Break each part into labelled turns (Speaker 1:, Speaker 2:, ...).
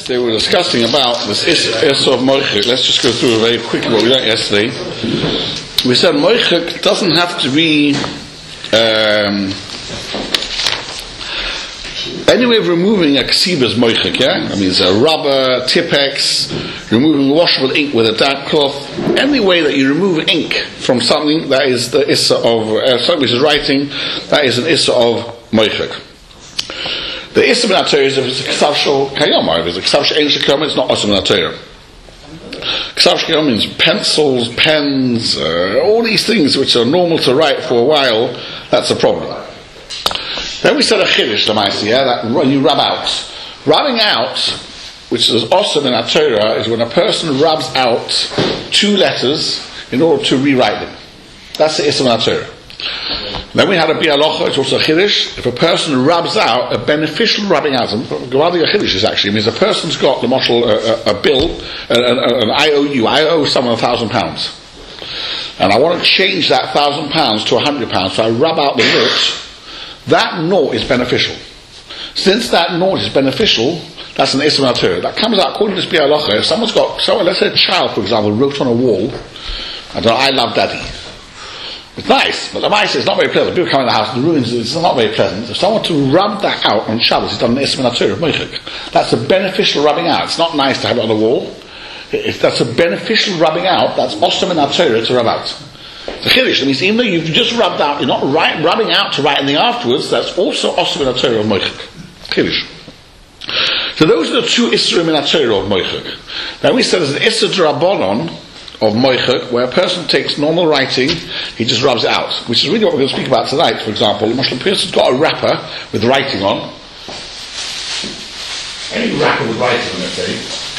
Speaker 1: yesterday we were discussing about this Issa of Moichik. Let's just go through very quickly what we learned yesterday. We said Moichik doesn't have to be any way of removing a ksiba is Moichik, yeah? I mean, it's a rubber, Tipex, removing washable ink with a damp cloth. Any way that you remove ink from something, that is the Issa of, something which is writing, that is an Issa of Moichik. The Issa min HaTorah is if it's a Ksav Shel Kayom, if it's a Ksav Shel Ein Shel Kayom, it's not Issa min HaTorah. Ksav Shel Kayom means pencils, pens, all these things which are normal to write for a while, that's a problem. Then we said a Chiddush L'maaseh, yeah, that you rub out. Rubbing out, which is Issa min HaTorah, is when a person rubs out two letters in order to rewrite them. That's the Issa min HaTorah. Then we had a bialocha, it's also a chiddush. If a person rubs out a beneficial rubbing out, rather a chiddush is actually means a person's got the marshal a bill, an IOU. I owe someone £1,000, and I want to change that £1,000 to £100. So I rub out the note. That note is beneficial. Since that note is beneficial, that's an Issa min HaTorah. That comes out according to this bialocha. If someone, let's say a child, for example, wrote on a wall, I love Daddy. It's nice, but the mice is not very pleasant. People come in the house, the ruins, it's not very pleasant. If someone to rub that out on Shabbos, it's done an Issa min HaTorah, Moichik. That's a beneficial rubbing out. It's not nice to have it on the wall. If that's a beneficial rubbing out, that's Issa min HaTorah to rub out. It's a chiddush. That means even though you've just rubbed out, you're not rubbing out to write anything afterwards, that's also Issa min HaTorah of Moichik. Chiddush. So those are the two Issa min HaTorah of Moichik. Then we said there's an Issa D'Rabbanan of Moichik, where a person takes normal writing, he just rubs it out, which is really what we're going to speak about tonight. For example, the person's got a wrapper with writing on, any wrapper with writing on it, say,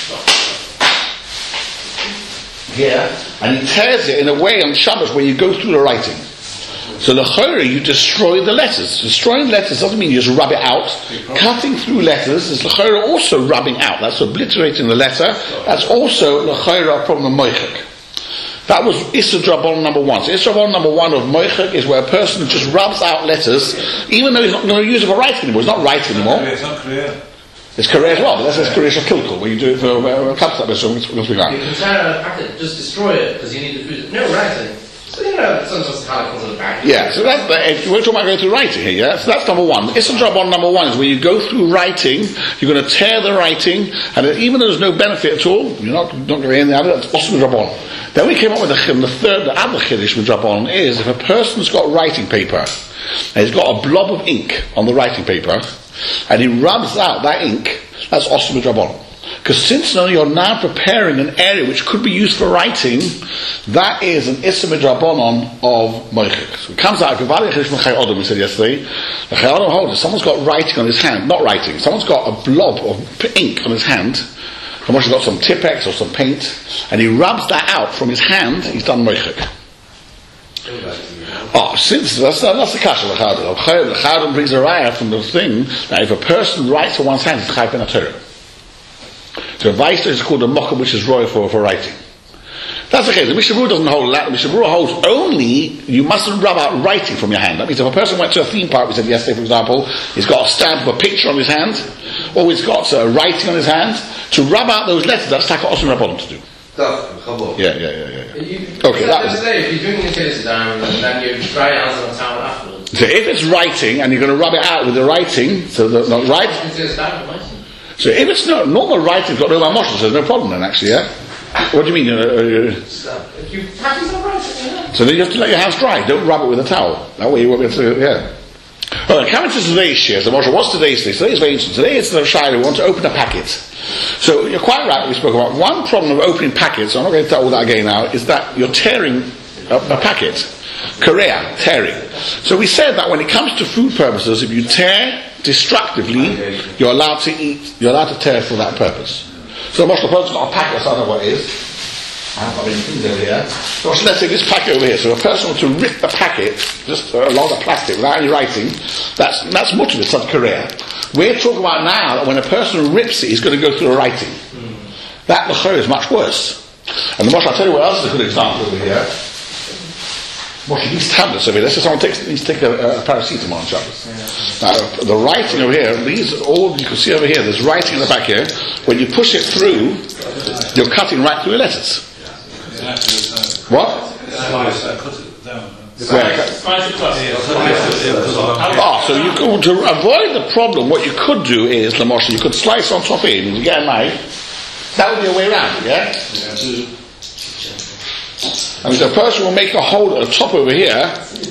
Speaker 1: here, and he tears it in a way on Shabbos where you go through the writing. So l'chorah, you destroy the letters. Destroying letters doesn't mean you just rub it out. Cutting through letters is l'chorah also rubbing out. That's obliterating the letter. That's also l'chorah a problem of Moichik. That was Issa D'Rabbanan number one. So Issa D'Rabbanan number one of Moichik is where a person just rubs out letters, even though he's not going to use it for writing anymore. He's not writing anymore.
Speaker 2: It's not Korea.
Speaker 1: It's Korea as well, but that's Korea Shel Kilkul, where you do it for a couple of so we're going to speak about.
Speaker 3: You can turn out a packet, just destroy it because you need the food. No writing. So sometimes how it comes in the back.
Speaker 1: Yeah, so we're talking about going through writing here, yeah? So that's number one. Issa D'Rabbanan number one is when you go through writing, you're going to tear the writing, and even though there's no benefit at all, you're not going to get anything out of it, that's Issa D'Rabbanan. Then we came up with the third, the other chiddush with D'Rabbanan is if a person's got writing paper, and he's got a blob of ink on the writing paper, and he rubs out that ink, that's Issa D'Rabbanan. Because since now you're now preparing an area which could be used for writing, that is an Issa D'Rabbanan of Moichik. So it comes out, we said yesterday, the Chai Adam holds it. Someone's got writing on his hand, not writing, someone's got a blob of ink on his hand, someone's got some Tipex or some paint, and he rubs that out from his hand, he's done Moichik. Since that's the kasha of the Chai Adam. The Chai Adam brings a raya from the thing that if a person writes on one's hand, it's Chai ben HaTorah. So a Vaisa is called a mocha, which is royal for writing. That's okay. The Mishnah Berurah doesn't hold that. The Mishnah Berurah holds only you mustn't rub out writing from your hand. That means if a person went to a theme park, we said yesterday, for example, he's got a stamp of a picture on his hand, or he's got writing on his hand, to rub out those letters, that's like Issa D'Rabbanan to do. Yeah. Okay, that was.
Speaker 3: If you're doing the chiddush down, then you dry it out on the towel afterwards.
Speaker 1: So if it's writing and you're going to rub it out with the writing, so the right. So if it's not normal writing, got no emotion, so there's no problem then actually, yeah? What do you mean?
Speaker 3: If you practice on writing,
Speaker 1: so then you have to let your hands dry, don't rub it with a towel. That way you won't be able to, yeah. Alright, coming to today's shares, the Moshe, what's today's thing? Today's very interesting. Today it's the Shai, we want to open a packet. So you're quite right, we spoke about one problem of opening packets, I'm not going to tell all that again now, is that you're tearing a packet. Korea, tearing. So we said that when it comes to food purposes, if you tear destructively, you're allowed to eat, you're allowed to tear for that purpose. So Moshe, the person's got a packet, so I don't know what it is. I haven't got any things over here. So let's take this packet over here. So a person wants to rip the packet, just along the plastic, without any writing, that's much of it, such Korea. We're talking about now that when a person rips it, he's going to go through the writing. That l'chorah is much worse. And the Moshe, I'll tell you what else is a good example over here. These tablets over here, let's say someone needs to take a paracetamol on Shabbos. Now, the writing over here, you can see over here, there's writing in the back here. When you push it through, you're cutting right through your letters. What? So you could, to avoid the problem, what you could do is, Lamoshe, you could slice on top here, and you get a knife. That would be a way around, yeah? I mean, so a person will make a hole at the top over here.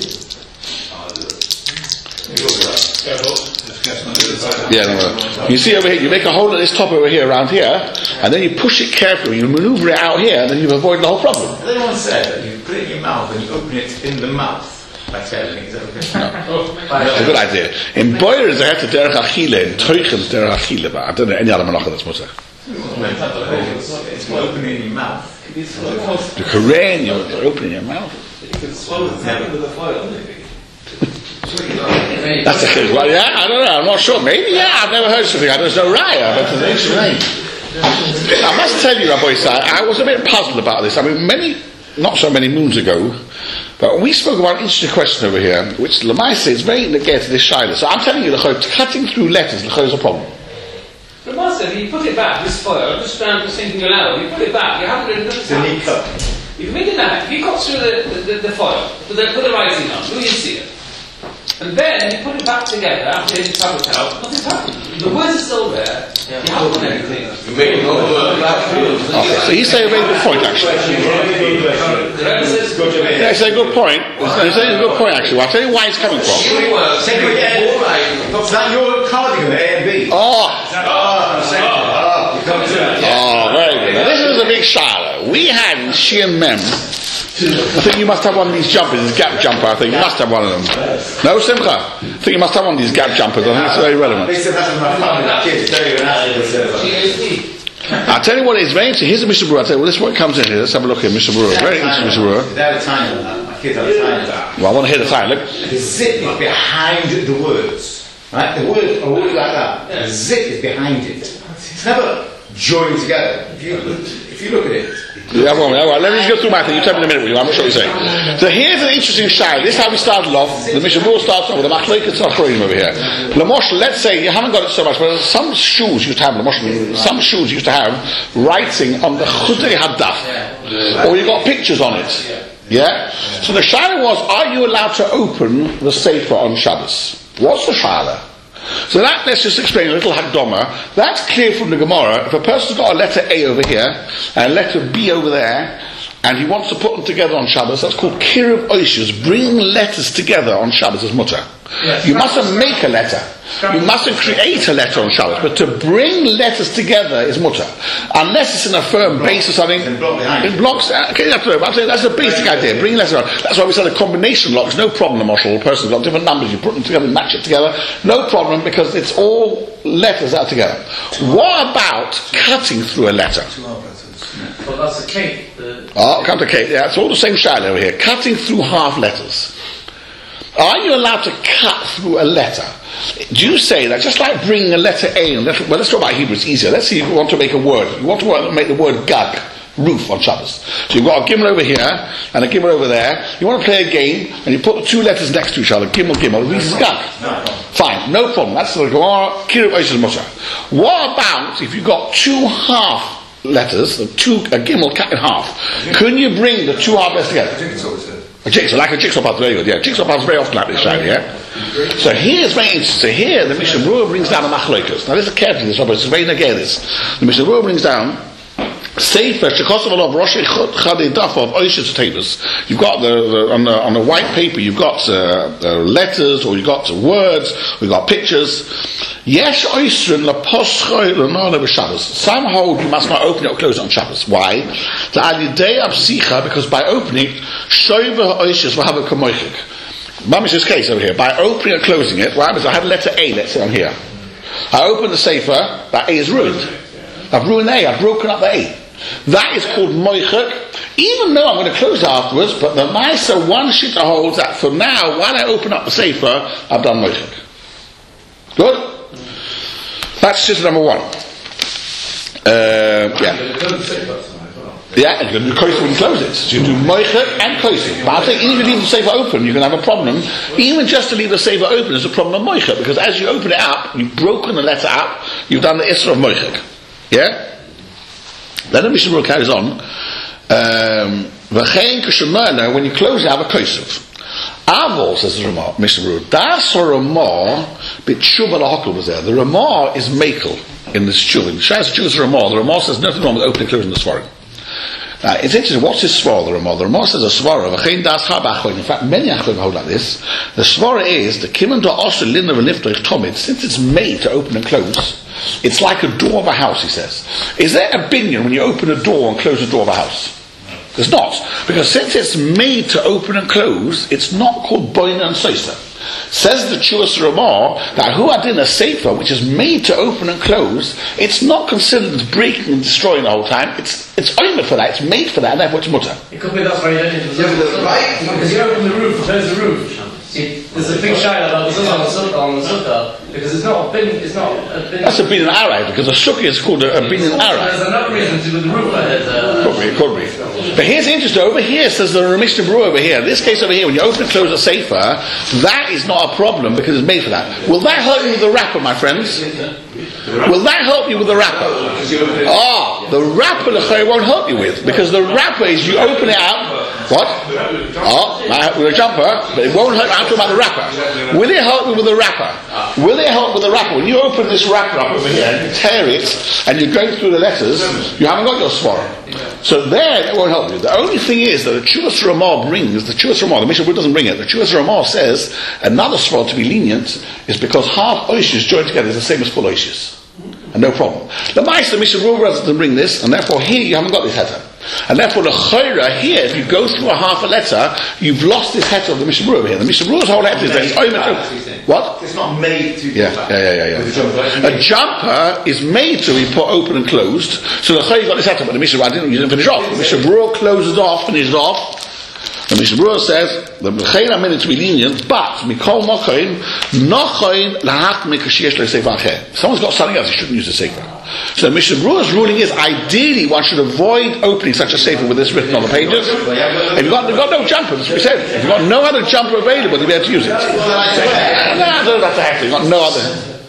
Speaker 1: You see over here, you make a hole at this top over here, around here, and then you push it carefully, you maneuver it out here, and then you've avoided the whole problem.
Speaker 2: Anyone said that you put it in your mouth and you open it in the mouth by telling, is that okay?
Speaker 1: No. It's a good idea. In Boyer is a derech achile, in Teuchen is derech achile, but I don't know any other malacha that's mutter.
Speaker 2: It's open in your mouth.
Speaker 1: The Korean, you're opening your mouth.
Speaker 2: You can swallow the head with a foil.
Speaker 1: That's a good one. Yeah, I don't know. I'm not sure. Maybe. Yeah, I've never heard something. There's no raya, but it's an name. I must tell you, Rabbi Isai, I was a bit puzzled about this. I mean, not so many moons ago, but we spoke about an interesting question over here, which Lamaisa is very negated to this shaila. So I'm telling you, cutting through letters is a problem.
Speaker 4: But Master, if you put it back, this foil, just thinking aloud, you put it back, you have it in the
Speaker 2: cut.
Speaker 4: If you make it that, if you cut through the foil, put the writing on, do you see it? And then you put it back together after you travel it out, nothing's happened. The words are still there, you haven't done anything.
Speaker 3: You make it
Speaker 1: Okay, so he's saying a very good point, actually. Yeah, he's saying a good point. He's saying a good point, actually. I'll tell you why it's coming from.
Speaker 2: Is that your cardigan, A and B?
Speaker 1: Very good. Now, this is a big shala. We had in Shein Mem, I think you must have one of these jumpers, this gap jumper, I think. You must have one of them. No, Simcha? I think you must have one of these gap jumpers. I think it's very relevant. I'll tell you what it is very interesting. Here's a Mishnah Berurah. I'll tell you, well, this is what comes in here. Let's have a look here. Mishnah Berurah. Very interesting Mishnah Berurah.
Speaker 2: They have a time on that. My kids have a time on that.
Speaker 1: Well, I want to hear the time. Look.
Speaker 2: The zip is behind the words. Right? The words are always like that. The zip is behind it. It's never joined together. If you look at it.
Speaker 1: Yeah, well, let me just go through my thing. You tell me in a minute, will you? I'm not sure what you're saying. So here's an interesting shayla. This is how we started off. The Mishnah Berurah starts off with the machlokes achronim over here. Lamosh, let's say you haven't got it so much, but some shoes used to have writing on the chudei hadaf, or you got pictures on it. Yeah. So the shayla was: are you allowed to open the sefer on Shabbos? What's the shayla? So that, let's just explain a little Hakdama. That's clear from the Gemara. If a person's got a letter A over here and a letter B over there, and he wants to put them together on Shabbos, that's called Kiruv Oishus, bringing letters together on Shabbos as mutter. Yes, you mustn't make a letter. You mustn't create a letter on Shabbos, but to bring letters together is mutter. Unless it's in a firm base or something. It blocks. Okay, that's the basic idea. Bring letters on. That's why we said a combination locks, no problem, Marshall. A person's got different numbers, you put them together, match it together, no problem, because it's all letters that are together. What about cutting through a letter?
Speaker 3: Well, that's a cake.
Speaker 1: Come to cake. Yeah, it's all the same shayla over here. Cutting through half letters. Are you allowed to cut through a letter? Do you say that just like bringing a letter A and let's talk about Hebrew, it's easier. Let's say you want to make a word. You want to make the word gag, roof on Shabbos. So you've got a gimel over here and a gimel over there. You want to play a game and you put the two letters next to each other, gimel, this is gag. Fine, no problem. That's the Gemara, Kiruv Oishus Mutter. What about if you've got two half letters, a gimel cut in half? Couldn't you bring the two half letters together? A jigsaw, like a jigsaw puzzle, very good, yeah. Jigsaw puzzle very often like this, right, yeah? So here's very interesting. So here, the Mishnah Berurah brings down a machlokes. Now listen carefully to this, it's very negative. The Mishnah Berurah brings down Sefer Shekosov of Rosh Chadei Daf of Oishus Tavis. You've got on the white paper, you've got letters, or you've got words, or you've got pictures. Yesh Oisrin LaPoschoi L'Nana B'Shabbos. Some hold you must not open it or close it on Shabbos. Why? The Alidei Absicha, because by opening, Shoiva Oishus V'Hava Kamoichik. Mamish's case over here. By opening and closing it, what happens? I have letter A, let's say on here. I open the Sefer, that A is ruined. I've ruined A, I've broken up the A. That is called moichek, even though I'm going to close it afterwards, but the Maisa one shitta holds that for now, while I open up the Sefer, I've done moichek. Good? That's shitta number one. Yeah. Yeah, and you can do koisef when you close it. So you do moichet and koisef. But I think even if you leave the sefer open, you can have a problem. Even just to leave the sefer open is a problem of moichet, because as you open it up, you've broken the letter up, you've done the isra of moichet. Yeah? Then the Mishnah Berurah carries on. When you close it, have a koisef. Avol, says the Ramah, Mishnah Berurah, Das Ramah b'tshuva lahokol was there. The Ramah is makel in this tshuva. In Shas Tshuva's Ramah, the Ramah says nothing wrong with opening and closing the svarim. Now, it's interesting, what's his svara, the Ramah? The Ramah says a svara, v'chein das hab achoin. In fact, many achoin hold like this. The svara is, the kimen to osel linna v'niftoich tomid, since it's made to open and close, it's like a door of a house, he says. Is there a binyan when you open a door and close the door of a house? There's not. Because since it's made to open and close, it's not called boina and soisa. Says the Chuvas Ramah that hu adin a sefer which is made to open and close, it's not considered breaking and destroying the whole time. It's oimer for that. It's made for that, and therefore it's mutter.
Speaker 3: It could be that's why you don't need to right because you open the roof. Close the roof. See, there's a big shayla about the sukkah on the sukkah because it's not a bin. It's not a bin.
Speaker 1: That's a bin and arad because a sukkah is called a bin and arad.
Speaker 3: There's another reason to do with the roof.
Speaker 1: Could be. But here's interesting. Over here says the Mishnah Berurah over here. In this case over here, when you open and close a sefer, that is not a problem because it's made for that. Will that help you with the wrapper, my friends? Will that help you with the wrapper? The wrapper the won't help you with because the wrapper is you open it up. What? With a jumper, but it won't help. I'm talking about the wrapper. Will it help you with the wrapper? Will it help with the wrapper? When you open this wrapper up over here and you tear it and you go through the letters, you haven't got your svara. So there, it won't help you. The only thing is that the Chuvas Ramah brings, the Chuvas Ramah, the Mishnah Berurah doesn't bring it, the Chuvas Ramah says another svara to be lenient is because half oishis joined together is the same as full oishis. And no problem. The Mishnah Berurah doesn't bring this, and therefore here you haven't got this heter. And therefore the chayra here, if you go through a half a letter, you've lost this heter of the Mishnah Berurah here. The Mishnah Berurah's whole heter is that it's what?
Speaker 2: It's not made to.
Speaker 1: Yeah. A jumper is made to be put open and closed. So the chayra got this heter, but the Mishnah Berurah didn't finish off. The Mishnah Berurah closes off, finishes off. The Mishnah Berurah says the B'chein meant to be lenient, but Mikol Mochain Nochain Lahachmik Kashiyesh LeSefer Acher. Someone's got something else, he shouldn't use the sefer. So the Mishnah Berurah's ruling is ideally one should avoid opening such a sefer with this written on the pages. If you've got no jumper, that's what we said. If you've got no other jumper available, you'll be able to use it. No, that's a heck. You've got no other.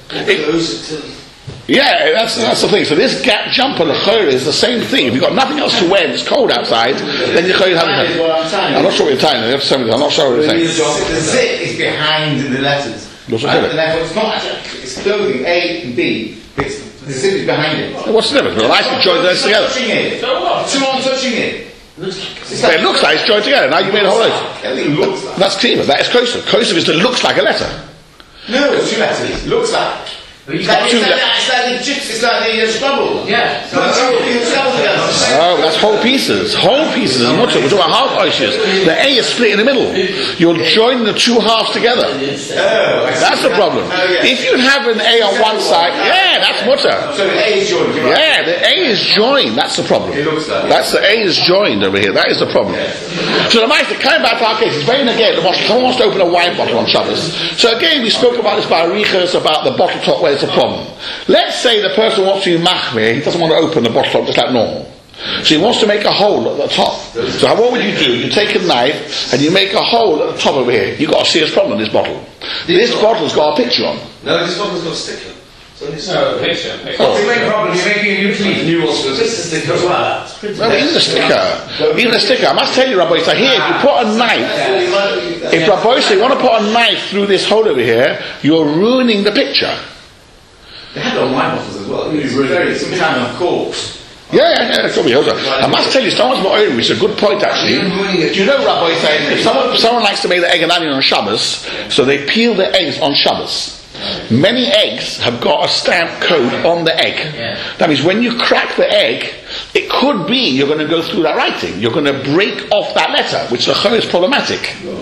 Speaker 1: Yeah, that's the thing. So this gap jumper, the chayr, is the same thing. If you've got nothing else to wear and it's cold outside, then your chayr has it. I'm not sure what you're tying. You have to tell me. I'm not sure what you're saying.
Speaker 2: The zip is behind the letters. And therefore it's not actually, it's clothing A and B. The zip is behind it.
Speaker 1: What's the difference? Well, I can join those together.
Speaker 2: Two aren't touching it.
Speaker 1: It looks like it's joined together. Now you made a whole letter. That's clear. That is kosev. Kosev is that looks like a letter.
Speaker 2: No, it's two letters. Looks like. It's like the scrabble.
Speaker 3: Yeah.
Speaker 1: Oh, that's whole pieces. Whole pieces is mutter. We're talking about half oishes. The A is split in the middle. You'll join the two halves together. That's the problem. If you have an A on one side, that's mutter.
Speaker 2: So the A is joined.
Speaker 1: Yeah, the A is joined. That's the problem. That's the A is joined over here. That is the problem. So the Meister, coming back to our case, it's very again, someone wants to open a wine bottle on Shabbos. So again, we spoke about this by Arichas, about the bottle top where it's a problem. Let's say the person wants to be machmir, he doesn't want to open the bottle top just like normal. So he wants to make a hole at the top. So what would you do? You take a knife and you make a hole at the top over here. You've got a serious problem in this bottle. This bottle's got a picture on.
Speaker 5: No, this bottle's got a sticker.
Speaker 3: What's the main problem? You're making a new fleet.
Speaker 5: New one's got a sticker as well.
Speaker 1: No, even a sticker. I must tell you, Rabbi, here, if you put a knife, if Rabbi you want to put a knife through this hole over here, you're ruining the picture.
Speaker 2: They had it on wine bottles as well. It's very, some kind of corpse.
Speaker 1: Yeah, that's what we hold on. I must tell you, someone's more own, which is a good point actually. Do you know, Rabbi, saying if someone likes to make the egg and onion on Shabbos, so they peel the eggs on Shabbos. Many eggs have got a stamp code on the egg. That means when you crack the egg, it could be you're going to go through that writing. You're going to break off that letter, which the chayr is problematic.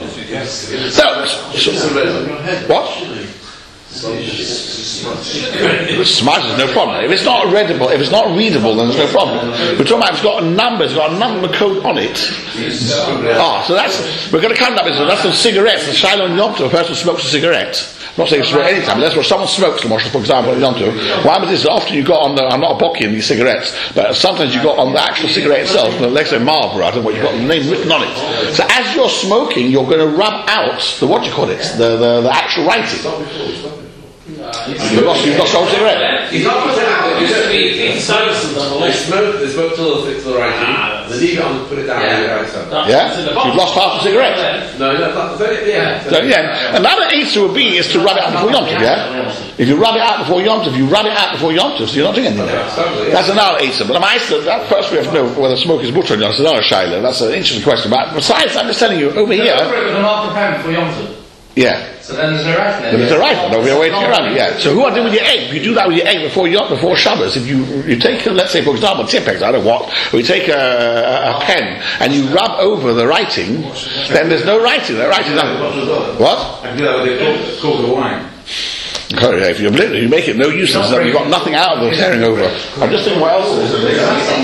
Speaker 1: What? Smudge is no problem. If it's not readable, then there's no problem. We're talking about it's got a number code on it. So we're going to come up with that's some cigarettes. The Shiloh and Yom Tov, a person smokes a cigarette. I'm not saying smoke any time, but that's where someone smokes the Moshe, for example, Yom Tov. What happens is that often you got on the, I'm not a bokkie in these cigarettes, but sometimes you got on the actual cigarette itself, let's say Marlboro, I don't know what you've got the name written on it. So as you're smoking, you're going to rub out the, what do you call it, the actual writing. You've lost the whole cigarette.
Speaker 4: He's not put it out. It used to be
Speaker 5: They smoke till they fix the writing. They leave it on and put it down.
Speaker 1: Yeah? You've lost half the cigarette.
Speaker 5: No, that's it. Yeah.
Speaker 1: So yeah, another answer would be is to rub it out before Yom Tov, yeah? If you rub it out before Yom Tov, you rub it out before Yom Tov, so you're not doing anything there. That's another answer. But that first we have to know whether smoke is mutter or not. That's another shayla. That's an interesting question. But besides, I'm just telling you, over here... Yeah.
Speaker 3: So then there's no writing there.
Speaker 1: There's a writing, there'll be a way to get around it, yeah. So who are doing with your egg? If you do that with your egg before Shabbos, if you take, let's say, for example, Tipex, I don't know what, or you take a pen and you rub over the writing, then there's no writing. That writing nothing. What?
Speaker 2: I can do that with a cork of wine.
Speaker 1: Oh, yeah, if you make it no use, then you've got nothing out of the tearing over. I'm just thinking what else there is.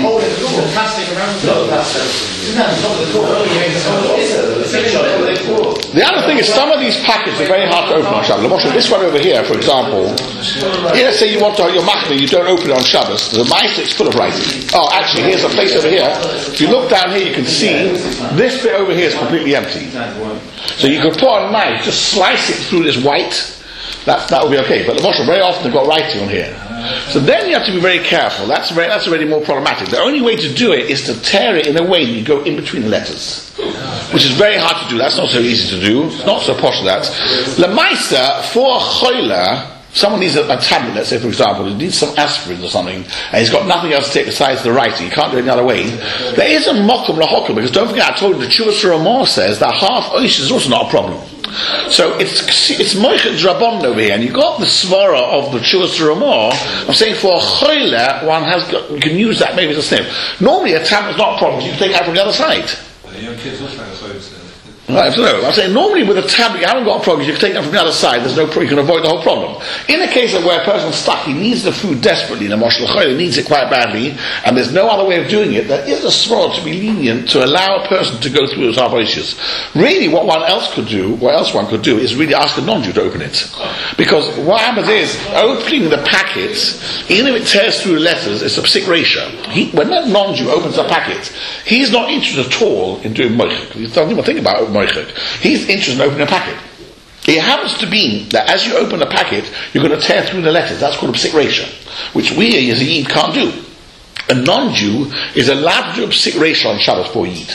Speaker 1: The other thing is some of these packets are very hard to open on Shabbos. This one over here, for example, let's say you want to have your machna, you don't open it on Shabbos. The ma'aser is full of writing. Oh, actually, here's a place over here. If you look down here, you can see this bit over here is completely empty. So you can put a knife, just slice it through this white. That will be okay, but the Moshe very often they've got writing on here. So then you have to be very careful. That's already more problematic. The only way to do it is to tear it in a way that you go in between the letters, which is very hard to do. That's not so easy to do. It's not so posh that. Lemaisa, for a choila, someone needs a tablet, let's say for example, he needs some aspirin or something, and he's got nothing else to take besides the writing, he can't do it any other way. There is a mokum lahokum, because don't forget, I told you the Chuvas Ramah says that half oish is also not a problem. So it's moichet drabon over here, and you've got the svara of the Chuvas Ramah. I'm saying for a choila, you can use that maybe as a snip. Normally a tablet's not a problem, you can take it out from the other side.
Speaker 5: The young kids also have phones.
Speaker 1: Right, so no, I'm saying normally with a tablet you haven't got a problem, you can take it from the other side, there's no problem, you can avoid the whole problem. In a case of where a person's stuck, he needs the food desperately, the Moshe L'Choyle needs it quite badly, and there's no other way of doing it, there is a svara to be lenient to allow a person to go through those half-oishes. Really what one could do is really ask a non-Jew to open it. Because what happens is, opening the packet, even if it tears through the letters, it's a psik ratio. When that non-Jew opens the packet, he's not interested at all in doing moichik. He doesn't even think about moichik. He's interested in opening a packet. It happens to be that as you open a packet, you're going to tear through the letters. That's called a psik ratio, which we as a Yid can't do. A non-Jew is allowed to do a psik ratio on Shabbos for Yid.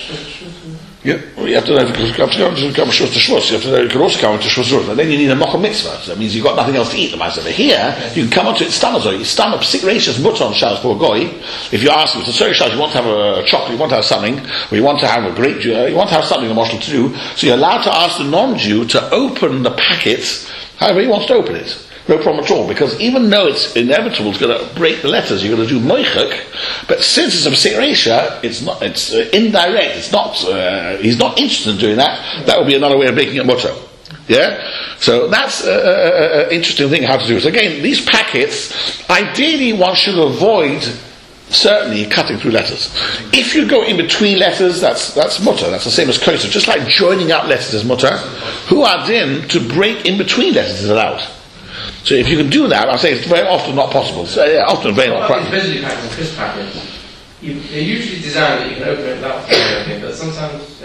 Speaker 1: Yeah, well, you have to know if you come to Shvus to Shvus, you have to know you can also come into Shvus, and then you need a mocha mitzvah. So that means you've got nothing else to eat. The mitzvah. But here, you can come onto it stamazoi. You stam up psik ratios mutter on Shabbos for a goy. If you ask him, it's a certain Shabbos, you want to have a chocolate, you want to have something, or you want to have a grape juice, you want to have something the moshel to do. So you're allowed to ask the non-Jew to open the packet however he wants to open it. No problem at all, because even though it's inevitable, it's going to break the letters, you're going to do moichik, but since it's a psik ratio, it's indirect, it's not, he's not interested in doing that, that would be another way of breaking it mutter. Yeah? So that's an interesting thing how to do it. So again, these packets, ideally one should avoid certainly cutting through letters. If you go in between letters, that's mutter, that's the same as koser, just like joining up letters is mutter. Who are then to break in between letters is allowed. So if you can do that, I say it's very often not possible. So, yeah, often very not practical.
Speaker 3: These packets and crisp packets, they're usually designed that you can open it without anything, but sometimes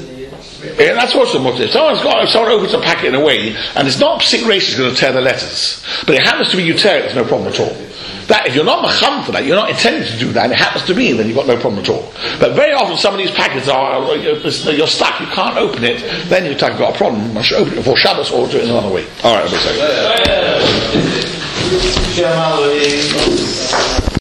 Speaker 1: yeah, that's also mutter. If someone opens a packet in a way, and it's not psik ratio going to tear the letters, but it happens to be you tear it, there's no problem at all. That if you're not macham for that, you're not intending to do that, and it happens to be, then you've got no problem at all. But very often some of these packets are, you're stuck, you can't open it, then you've got a problem. You should open it before Shabbos or do it in another way. Alright, let me say.